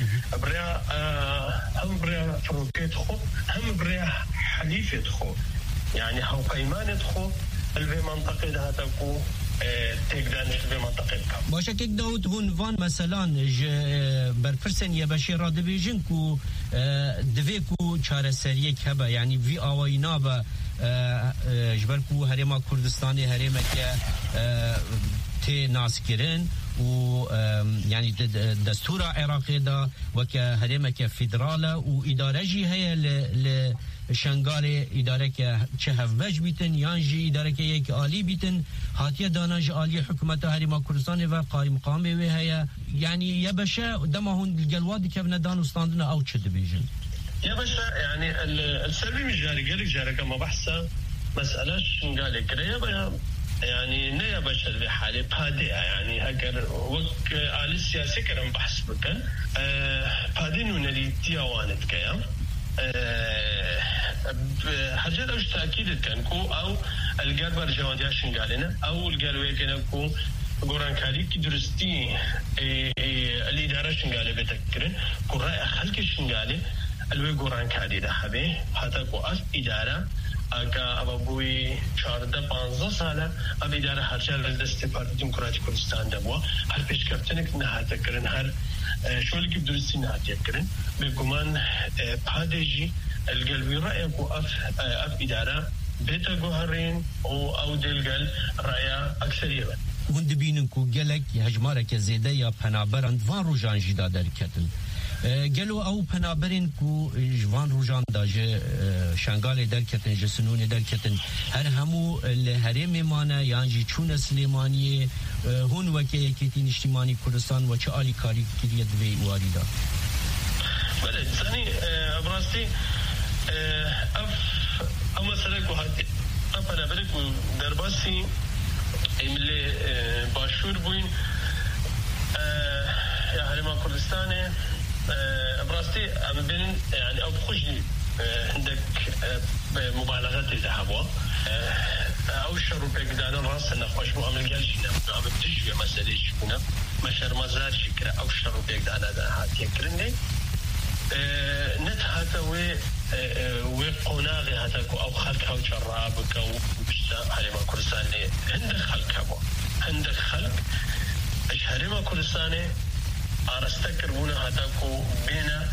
هم بريا فروكيت خو هم بريا حليفة خو يعني هو قيمانة خو البي منطقة ده تكو تقدر في منطقة باشه که داود هون وان مثلا برپرسن یه بشی را دویجن کو دوی کو چاره سریه که با یعنی وی آوائینا با جبر کو هرما کردستانی هرما که تی ناس کرن و يعني دستور عراقي دا وك هرمك فيدرالا وإدارة جي هي لشنغالي إدارة كشهف بج بيتن يانجي إدارة كيك آلي بيتن هاتيا داناج آلي حكومة هرما كردستان وقائم قامي وهي يعني يبشا دمهن الجلواد كيفنا دانو ستاندنا أو تشد بيجن يبشا يعني السلبي مش جاري قالك جاري كما بحثة مسألة شنغالي كده يعني نيا بشر في حالة بادئة يعني هكذا وك على السياسة كلام بحث بكن بادئ نلي تياوانت كيا حاجات أوش تأكيد كان كو أو الجار برجواديا شنغالنا أو الجار كنا كو قران كاري كدرستي الإدارة شنغالي بتكرن قراء خلق شنغالي الوي قران كاري ده حبي حتى كو أس إدارة اگه ابوی 14-15 ساله اب اداره هرچه دست پارتی دموکراتی کردستان دبوا هر پیشکفتنک نهات کردن هر شغلی که درستی نهات کردن به گمان پادجی القلبی رأی کو اف اداره بیت گوهرین او دلگل رأی اکثریت هند بینن کو گلک هجماره که زیده یا پنابرند وان روزان جدا درکتن گلو او پنابرین کو جوان روزان داجه شنگال درکتن جسنون درکتن هر همو لهرم مانه یانجی چون سلیمانی هون وکه یکیتین اجتماعی کردستان و چه آلی کاری کریت وی واریدا بله ثانی ابراستی اما سرکو هاتی پنابرین کو درباسی املی باشور بوین یا هرما کردستانه براستي بين يعني او بخجي عندك مبالغات ذهبوا او الشرو بيقدان راس نخوش مؤمن قال شيء عم بتجي مساله شكنا مشر مزار شكرا او الشرو بيقدان هذا هاتي كرني نت هذا وقناغي هذا او خلق او شرابك او بشتا على ما كرساني عندك خلق عندك خلق اشهر ما كرساني أرستكر هنا هتاكو بينا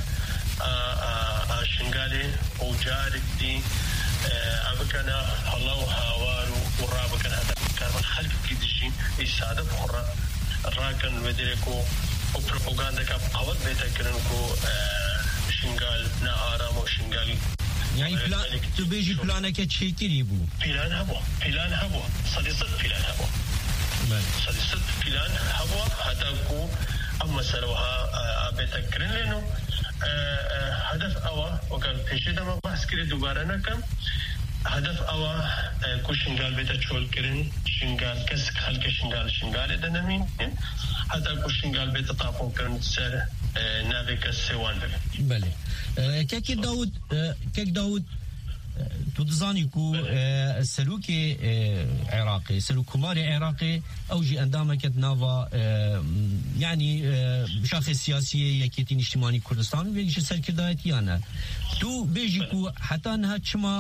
شنغالي وجارك دي أبكنا الله هوارو ورابكنا هتاكو خلق كيدشين إسادة بخورا راكن ودريكو وبروباغندا كقوات بيتكرنكو شنغال نا آرام وشنغال يعني بلان تبيجي بلانك تشيكيري بو بلان هبو صديصت بلان هبو صديصت بلان هبو هتاكو أما سلوها بتكرن لأنه هدف أوا وكان تشيدا ما بحث كده دوباره نكم هدف أوا كوشنغال بتشول كرن شنغال كسك خلق شنغال دنامين حتى كوشنغال بتطافون كرن سر نافيك السوان بله كيك داود تدزاني كو سلوك عراقي سلوك كماري عراقي أوجي أندامة كتنافا يعني بشاخص سياسية يكيتين اجتماعي كردستان ويجي سركردايتي أنا تو بيجي كو حتى أنها تشما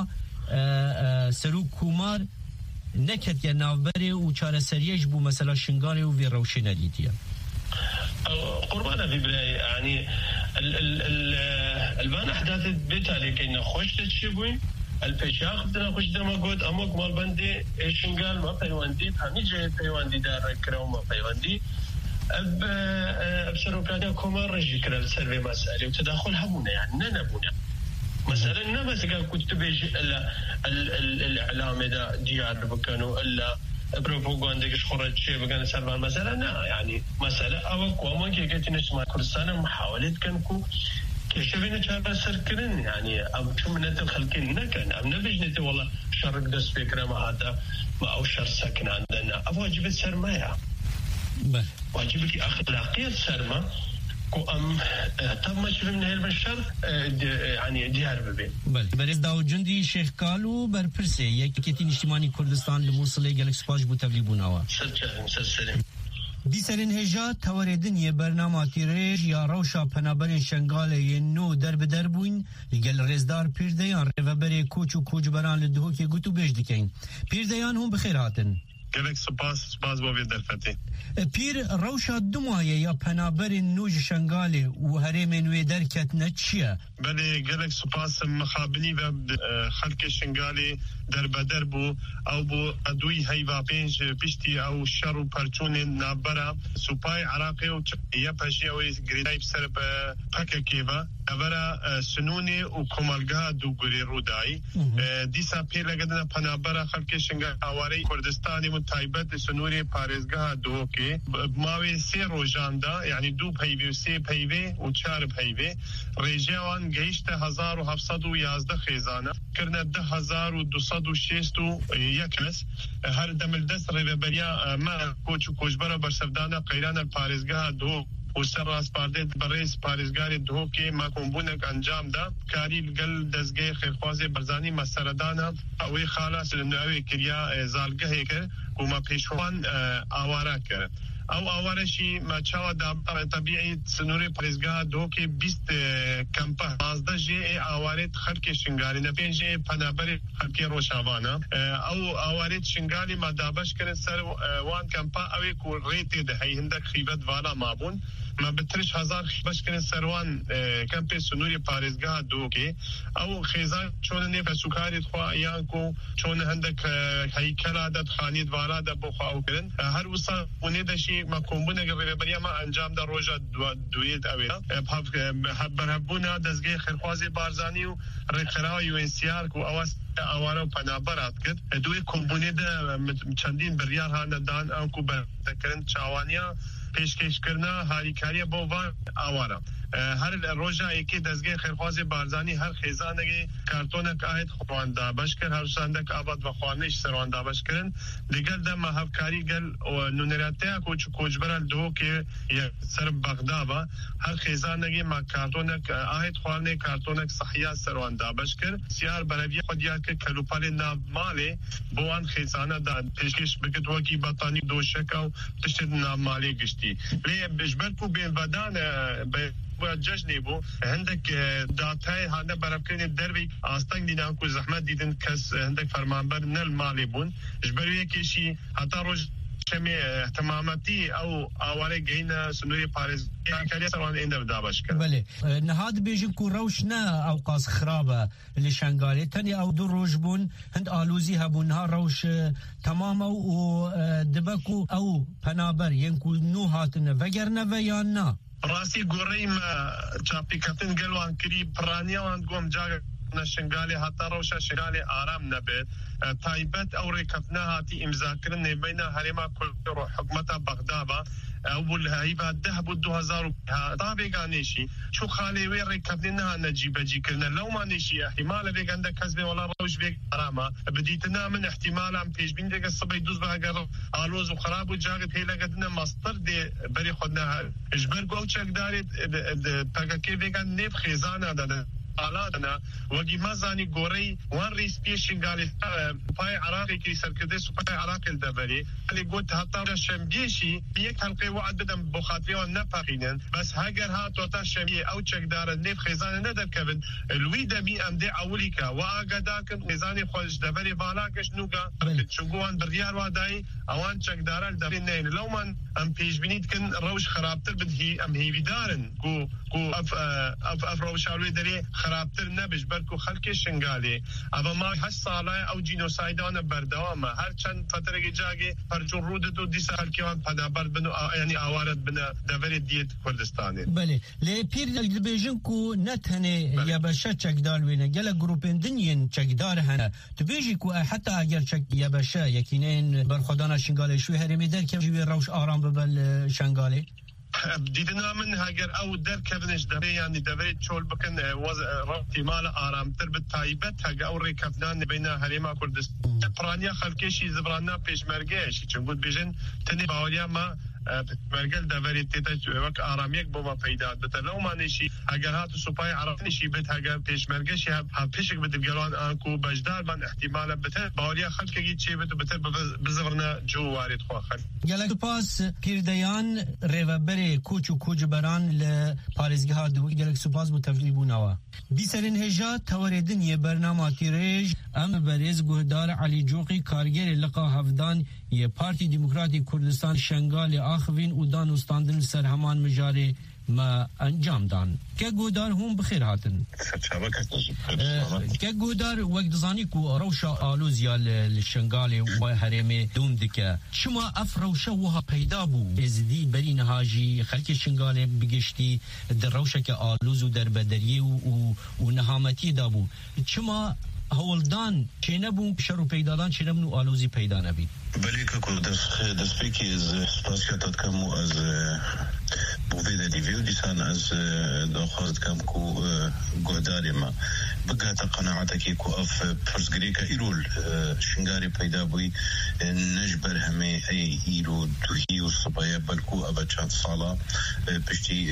سلوک کومار نکت یا نافبری و چاره سریش بو مثلا شنگاری و وی روشی ندیدیه قربانا في بلاي يعني البان احداث بالتالي كنا خوش تشبوي البشاخ بدنا خوش دما قد امك مال بندي شنقال ما بيواندي همي جاي بيواندي دار كراو ما بيواندي بسروكاتنا كومار رجي كرا السيرفي مسألة وتداخل همونا يعني نبونا مثلا انما قال كنت بيجي الاعلام ده ديار بكانوا الا بروباغندا خرج شيء بقى سالفه مثلا لا يعني مساله او وما كيت نسمع كردستان محاوله كنكو كشفنا شباب سركرين يعني ام شو من الخلقين هنا كان ام نبجنتي والله شرق دس فكره ما هذا ما او شر ساكن عندنا واجب السرمايه واجبك اخلاقيه السرمه ام تم شفنا هي البشر يعني ديار ببين برز داو جندي شيخ قالو برپرسه یکیتی اجتماعی کردستان لموصله گلک سپاش بو تبلیغوناوا سلام دیسرین هجا توردن یه برنامه تیرج یا روشا پنابر شنگاله نو در بدر بوین گل رزدار پیردیان رهبر کوچ و کوچبران لدهو که گوتو بیش دکین پیردیان هم بخیر هاتن گلک سپاس بو وی درفتی پیر روشا دمایه یا پنابر نوج شنگاله و هرم نوی درکت نچیه بله گلک سپاس مخابنی و خلق شنگاله در بدر بو او بو ادوی هیوا پنج پشتی او شر و پرچون نابرا سپای عراقی و یا پشی او گریدای بسر پککیوا اولا سنونی و کمالگاه دو گری رودای دیسا پیر لگدن پنابرا خلق شنگال آواری کردستانی متایبت سنوری پارزگاه دو که ماوی سی روژاندا یعنی دو پیوی و سی پیوی و چار پیوی ریجوان گیشت 1711 خیزانه کرنه 10206 کس هر دمل دست ریبریا ما کوچ و کوچبرا برسفدانه قیران پارزگاه دو و سر راست پارده برئیس پارزگار دو که ما کمبونک انجام دا کاری لگل دزگه خیرخوازی برزانی مسردانا اوی خالاس لنوی کریا زالگه که و ما پیشوان آوارا کرد او آوارشی ما چاوا دا طبیعی سنوری پارزگاه دو که 20 کمپه 15 جه آوارت خلق شنگاری نپین جه پنابر خلق روشاوانا او آوارت شنگاری ما دابش کرن سر وان کمپه اوی کو ریتی ده هی هندک خیبت والا مابون ما بترش 1000 خیبش کرن سروان کمپه سنوری پارزگاه دو که او خیزان چون نیف سکاریت خواه ایان کو چون هندک هیکل عدد خانید والا ده بخواهو کرن هر وصا ونه دشی ما کمبونه گویره بریا ما انجام در روژا دوید اویلا برهبونه دزگه خیرخوازی بارزانی و رقراوی و انسیار که اواست اواره و پنابرات کرد دوی کمبونه ده چندین بریار هانه دان انکو برکرن چاوانیا پیشکش کرنا هاریکاری با وان آوارا هر روزا یکی دزگه خیرخوازی بارزانی هر خیزانگی کارتونک آهد خوان دابش کرد هر سندک آباد و خوانش سروان دابش کرد دیگر ده محفکاری گل نونراته کوچ برال دو که سر بغداد هر خیزانگی ما کارتونک آهد خوانه کارتونک صحیح سروان دابش کرد سیار بروی خودیا که کلوپال ناماله بوان خیزانه دا پیشکش بکت وکی بطانی دو شکاو تشت ناماله گشتی لی بجبرکو بین بدان جشنی بو هندک داتای هنده برابکرین دربی آستنگ دیدن کو زحمت دیدن کس هندک فرمانبر نل مالی بون جبروی کشی حتی روز کمی احتماماتی او آواره گین سنوری پارز کاری سوان این در دابش کرد. بله نهاد بیجن کو روش نه اوقاس خرابه لشنگالی تنی او دو روش بون هند آلوزی هبون ها روش تمام او دبکو او پنابر ینکو نو هاتنه وگرنه و یا نه راسي قريم چاپی کتن گلوان کری پرانیوان گوم جاگ نشنگالی حتی روشا شنگالی آرام نبید تایبت او ریکتنا هاتی امضا کرن بین حریما کل حکمت بغداد اول هیبا ده بود 2000 طابقه نشی شو خالی وی ریکتنا نجیب جی کرن لو ما نشی احتمال بگنده کسب ولا روش بگ آراما بدیتنا من احتمال ام پیش بین دیگه صبح دوز باگر آلوز و خراب و جاگت هیلا قدنا مستر دی بری خودنا اجبر گو چک دارید پاکه بگن نیب خیزانه داده حالاتنا وقی مزانی گوری وان ریس پیشین گالی پای عراقی که سرکرده سپای عراقی الدبری علی گوت حتی شنبیشی یک حلقه وعد بدم بخاطری و نپاقینن بس هاگر ها توتا شنبیه او چک دارن نیف خیزان ندر کبن الوی دمی امده اولی که و آگادا کن خیزانی خودش دبری بالاکش نوگا چنگوان بردیار وادایی اوان چک دارن دبری نین لو من ام پیش بینید کن روش خرابتر بدهی ام هیوی دارن کو اف روش آلوی داری خرابتر نبش برکو خلق شنگالی اما ما 8 ساله او جینوسایدان بردوامه هر چند فتره جاگه پرچون رودت و دیسا خلقیان پنابرد بنو یعنی آوارد بنا دور دیت کردستانی بله لی پیر دلگدبیجن کو نتهنه یا بشه چکدار وینه گل گروپین دنین چکدار هنه تو بیجی کو حتی اگر چک یا بشه یکینین برخودانا شنگالی شوی هرمی در که جوی روش آرام ببل شنگالی دیدنا من هاگر او در کفنش دبی یعنی دبی چول بکن رابطی مال آرامتر بالتایبت هاگر او ریکفنان بین هریما کردستان پرانیا خلکشی زبرانا پیشمرگهشی چون بود بیجن تنی باوریا ما مرگل دبری تیتا وقت آرامیک بوما پیدا بته لو مانشی اگر هاتو سپای عراق نشی بت اگر پیشمرگهشی هم پیشک بده گلان انکو بجدار من احتمال بته باوریا خلکگی چی بته بزورنا جو وارد خو خل گلک پاس پیردیان ریوبر کوچو کوجبران ل پاریزگاه دو گلک سپاس بو تفلیبونوا بیسرین هجا توردن ی برنامه تیرج ام بریز گهدار علی جوقی کارگر لقا هفدان ی پارتی دموکراتی کردستان شنگال آخوین و دانستاندن سر همان مجاری ما انجام دان که گودار هم بخیر هاتن که گودار وقت زانی کو روشا آلوزیا لشنگال و هرمی دوم دکه شما اف روشا وها پیدا بو ازدی برین هاجی خلک شنگال بگشتی در روشا که آلوز و در بدری و نهامتی دابو شما هولدان چه نبون شروع پیدا دان چه نبون آلوزی پیدا نبید بله که دسپیکی از سپاسیاتات کمو از بوفیده دیویو دیسان از داخوازد کم کو گهداری ما بگهت قناعتکی کو اف پرزگری که ایرول شنگاری پیدا بوی نجبر همه ایرو دوهی و صبایه بلکو او چند سالا پشتی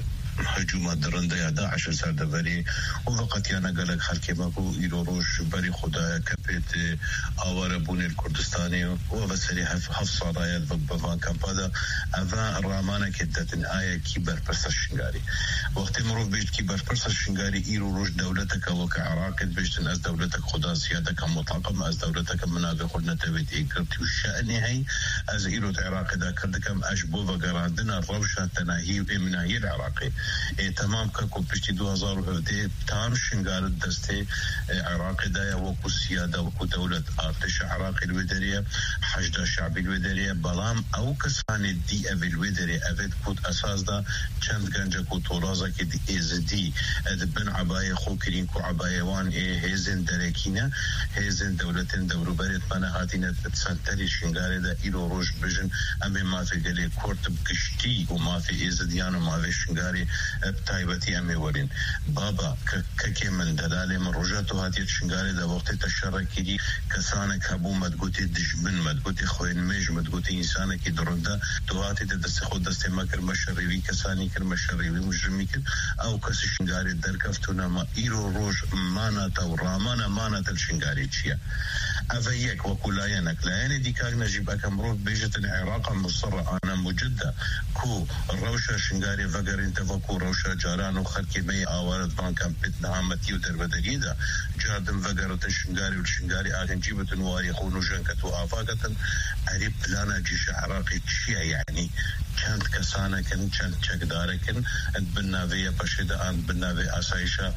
هجومات درنده یا داعش سردبری و وقت یانا گلک خلکی مکو ایرو روش بری خدا کپیت آوار بون الکردستانی و وسری 7 سالایت بفان کمپادا اوه رامانا کدتن آیا کی برپرس شنگاری وقتی مروف بیشت کی برپرس شنگاری ایرو روش دولتک وک عراقت بیشتن از دولتک خدا سیادک مطلقم از دولتک مناقی خود نتوید ایکرتی و شأنی هی از ایرو عراق دا کردکم اشبو و گراندنا روشا تناهی و امناهی العراقی تمام که پشتی 2017 تام شنگار دسته عراق دایا وکو سیاده وکو دولت ارتش عراق الودریه حشد شعبی الودریه بلام او کسانی دی اوی الودریه اوید کود اساس دا چند گنجه کو تورازه که دی ازدی بن عبای خوکرین کو عبایوان هیزن درکینه هیزن دولتین دورو برید منه هاتینه سنتری شنگاره دا ایرو روش بجن امی مافی گلی کورت بکشتی و مافی ازدیان و مافی شنگاری بتایبەتی ئەمێ وەرین بابا کەکێ من دەلالێ من ڕۆژاتۆ هاتیێت شنگارێ دا وەختێ تەشەڕەکیری کەسانێک هەبوو مەدگوتی دژمن مەدگوتی خۆی نمێژ مەدگوتی ئینسانێکی دڕندا تو هاتیتە دەستی خۆ دەستێ مەکرد مەشەڕێوی کەسانی کرد مەشەڕێوی مژرمی کرد ئەو کەسی شنگارێ دەرکەفتونەمە ئیرۆ ڕۆژ ماناتە و ڕامانە ماناتە شنگاری چییە ئەڤە یەک وەکو لایەنێک لایەنێ دیکاک نەجیب ئەکەم ڕۆ بێژتن عێراقا مصڕە ئانە مجدە کو ڕەوشە شنگارێ ڤەگەڕینتە وەکو ڕەوشە جاران و خەرکی مەی ئاوارەت بانکەم پێت نەهامەتی و دەربەدەریدا جاردن ڤەگەڕتن شنگاری و شنگاری ئاگەنجی بتن واری خۆن و ژەنکەت و ئافاکەتن ئەری پلانە جیشە عێراقی چییە یعنی چند کەسانەکن چند چەکدارەکن بناوەیە پەشێدا ئان بناوێ ئاسایشە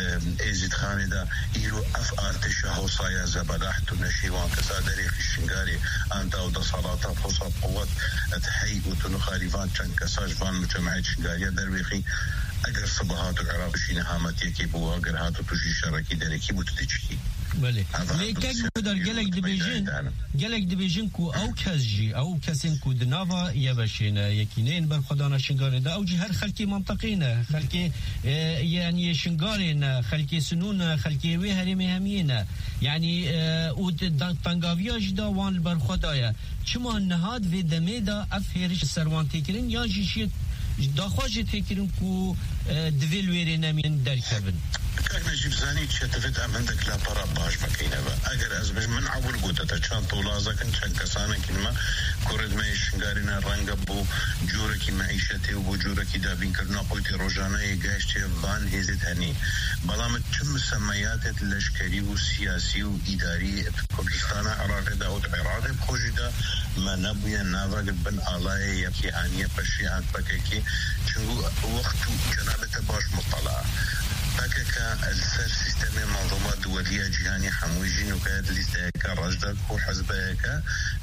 ئێزید خانێدا ئیرۆ ئەف ئارتشە هەوسایە زەبەلاحت و نەشیوان کەسا دەرێکی شنگاری ئانتا و دەسەڵاتە حوسە قووەت ئەتحەی وتن و خالیفان چەند کەساش بان مجەمەعەت شنگاریە دەروێخی اگر صباحات العراق شینه حامتیه که بو اگر هاتو توشی شرکی درکی بو تدیچکی بله لیکن در گلک دبیجن کو او کسجی او کسین کو دناوا یبشینه یکینین بر خدانا شنگاره ده او جی هر خلکی منطقینه خلکی یعنی شنگارینه خلکی سنون خلکی وی هرمی همینه یعنی او تنگاویاج دا وان بر خدایه چما نهاد و دمه دا افهرش سروان تکرین یا جیشیت داخواجه تکرین کو دویل ویری نمین درکبن كان نجيب زاني شتفت أم عندك لا برا باش بكينا بقى أجر أزبج من عبر قوتة تشان طولازا كن شان كسانا كلمة كورد ما يشنقارنا رنقبو جوركي معيشتي وبجوركي دابين كرنا قوتي روجانا يقاشتي بان هيزت هني بلام تم سميات اللشكري والسياسي وإداري كردستان عراقي دا أو عراقي بخوجي دا ما نبويا نافق بن آلاي يبكي عنية بشيعات بكيكي چنگو وقت جنابة باش مطلع بكاكا السر سيستمي منظومة دولية جهاني حموجين وكاد لستهكا رجدك وحزبهكا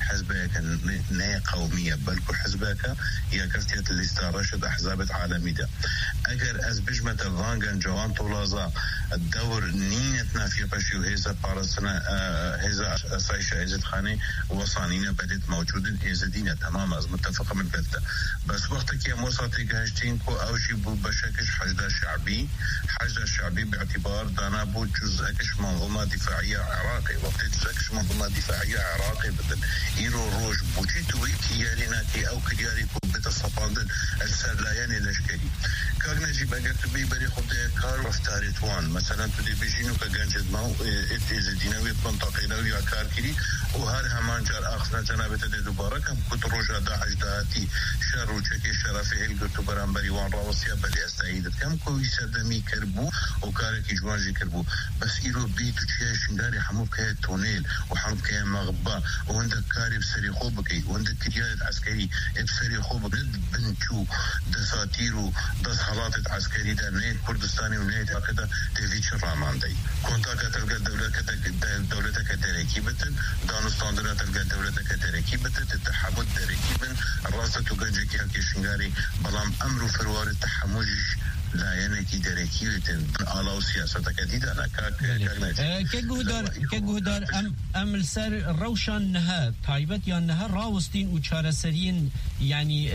ناية قومية بلكو حزبهكا هي كرتية الليستا رشد أحزاب عالمي دا أجر أزبجمة الفانغان جوان طولازا الدور نينتنا في بشي وهيزا بارسنا هيزا سايشة هيزت خاني وصانينا بدت موجودين هيزدينة تماما متفقة من بلدة بس وقتك يا موساطي قهشتين كو أوشي بو بشكش حجدة الشعبي باعتبار دانابو جزءكش منظومة دفاعية عراقي وقت جزءكش منظومة دفاعية عراقي بدل إيرو روج بوجيتو كياليناتي أو كيالي كوبيتا صفاندن السرلاياني لشكري كاغنا جيب أجر تبي بري خبدا كار رفتاري توان مثلا تدي بيجينو كجانجد ماو اتزدينوي بنطاقينوي عكار كيري وهار همان جار آخرنا جنابة دي دوبارا كم كنت روجا داعش دهاتي شارو چكي شرافي هلقرتو برانبري وان راوسيا بلي استعيدت كم كوي سردمي كربو وكاركي جوانجي كربو بس إيرو بيتو تشيا شنغاري حموب كاية تونيل وحموب كاية مغبا وعندك كاري بسري خوبكي وعندك كريادة عسكري بسري خوبك بنتو دساتيرو دس حالات عسكري دا نيت كردستاني ونيت عقيدة تفيتش الرامان داي كونتاكا تلقى دولتك دريكي بتن دانستاندرا تلقى دولتك دريكي بتن تتحمد دريكي بن الراسة تقنجي كي شنغاري بلام أمرو فروار التحمجش لا يعني كي دريكي بتن على سياسة كديدة أنا كجودار أم السر روشان نها تايبت يعني نها راوستين وشارسرين يعني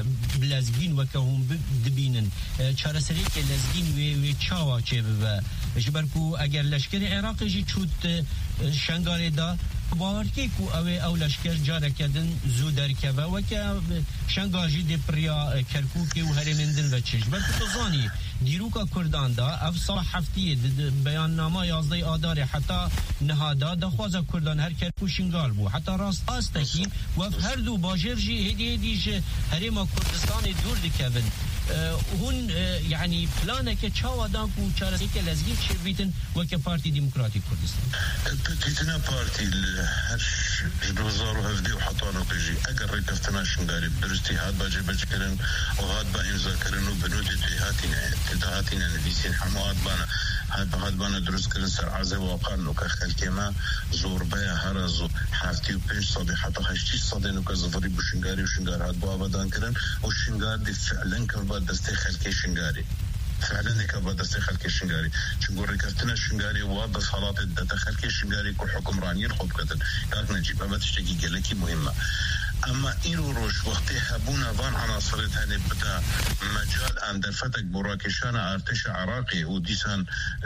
بلازجين وكهم دبينن شارسرين كلازجين وشاوا شباب جبركو أجر لشكر عراقي جي شوت شنغاري دا باورکی کو او لشکر جاره کردن زودر که و که شنگاجی دی پریا کرکوکی و هرمندن و چش بلکه تو زانی دیروکا کردان دا اف سال هفتی بیان نامه 11 آدار حتی نهادا دخواز کردان هر کرکو شنگال بو حتی راست آستکی و هر دو باجر جی هدیش هرما کردستان دور دکبن هون يعني بلانك تشاوا دانكو تشارسيك لازم تشبيتن وك بارتي ديمقراطي كردستان تيتنا بارتي هرش جبزار وهفدي وحطانو كجي اگر ركفتنا شنغاري درستي هاد باجي بجكرن وهاد با امزا كرن وبنودي تهاتينا نفيسين حموات بانا هاد بانا درست كرن سر عزي واقعن وكا خلكيما زور بايا هرزو حافتي وبيش صدي حتى خشتي صدي نوكا زفري بشنغاري وشنغار هاد بو ابدان كرن وشنغار دي فعلا كربات دستي خلكي شنغاري فعلا كربات دستي خلكي شنغاري چنگو ركفتنا شنغاري وابس حالات دتا خلكي شنغاري كل حكم راني الخوب كتن كاك نجيب اما تشتكي قلكي مهمة اما ايرو روش وقتی هبونا وان عناصرت هنه بدا مجال عند فتك براكشان ارتش عراقي وديسان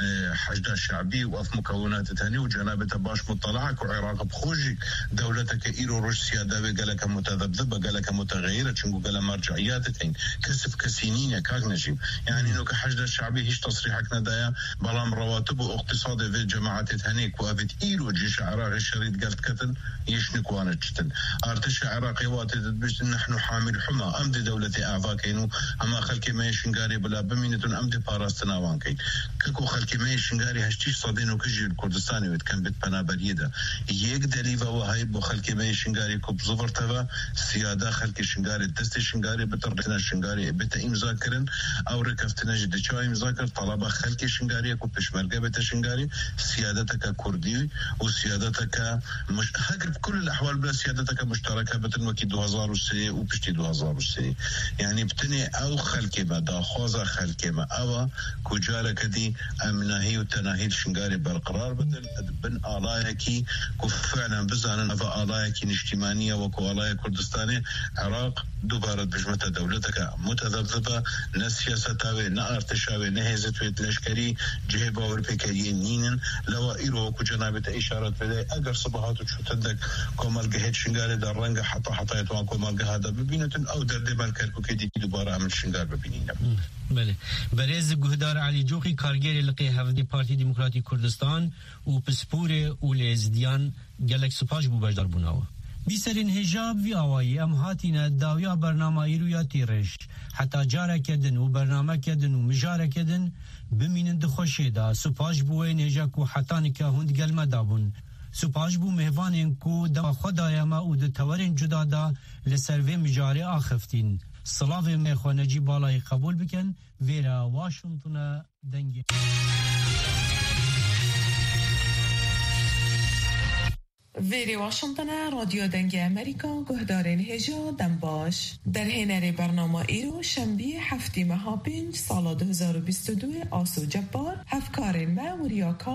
حشد شعبي واف مكونات تاني وجنابة باش مطلعك وعراق بخوجي دولتك ايرو روش سيادة قالك متذبذبة قالك متغيرة چنقو قال مرجعيات تين كسف كسينين كاك نجيب يعني انو كحشد الشعبي هيش تصريحك ندايا بلام رواتب واقتصاد في جماعات تهنيك وابت ايرو جيش عراقي الشريط قلت كتن يشنكوانا جتن ارتش عراقي قوات بيش نحن حامل حمى أمد دولة أعضاء أما خلك ما يشنغاري بلا بمينة أمد باراستنا وانكي ككو خلك ما يشنغاري هشتيش صدين وكجي الكردستاني ويتكن بيت بنابريدا يك دليفا وهاي بو خلك ما يشنغاري كوب زفر تبا سيادة خلك شنغاري دست شنغاري بترتنا شنغاري بتا إمزاكرن أو ركفتنا جد شو إمزاكر طلبة خلك شنغاري كوب بشمرقة بتا شنغاري سيادتك كردي وسيادتك مش هكر بكل الأحوال بلا سيادتك مشتركة بتن وكي 2003 وبشتي 2003 يعني بتني او خلكي ما دا خوزا خلكي ما او كجاله كدي امناهي وتناهي شنغاري برقرار بدل بن الايكي كفعلا بزان افا الايكي اجتماعيه وكو الاي كردستاني عراق دوباره بجمته دولتك متذبذبه نسياستاوي نارتشاوي نهزت لشكري جهه باور بكري نينن لو ايرو كجنابه اشارات بدا اگر صباحات شو تدك كمال جهه شنغاري درنګ حتى حتی تو کمال هذا ببینتون او در دیبان کرکوک دیگه دوباره عمل شنگار ببینیم. بله. برز گهدار علی جوخی کارگر لقی هفدی پارتی دموکراتی کردستان و پسپور اولزدیان گلک سپاش بو بجدار بوناوه. بیسرین هجاب وی آوایی ام هاتین داویا برنامه ایرویا تیرش حتی جاره کدن و برنامه کدن و مجاره کدن بمینند خوشی دا سپاش بوین هجا کو حتی نکه هند گلمه دابون سپاش بو مهوانین کو دا خدای ما او دا تورین جدا دا لسروی مجاره آخفتین صلاف میخوانجی بالای قبول بکن ویرا واشنطن دنگی ویری واشنطن رادیو دنگ امریکا گهدارین هجا دم باش در هنر برنامه ایرو شنبه هفته ماه 5 سال 2022 آسو جبار هفکارین ما وریاکا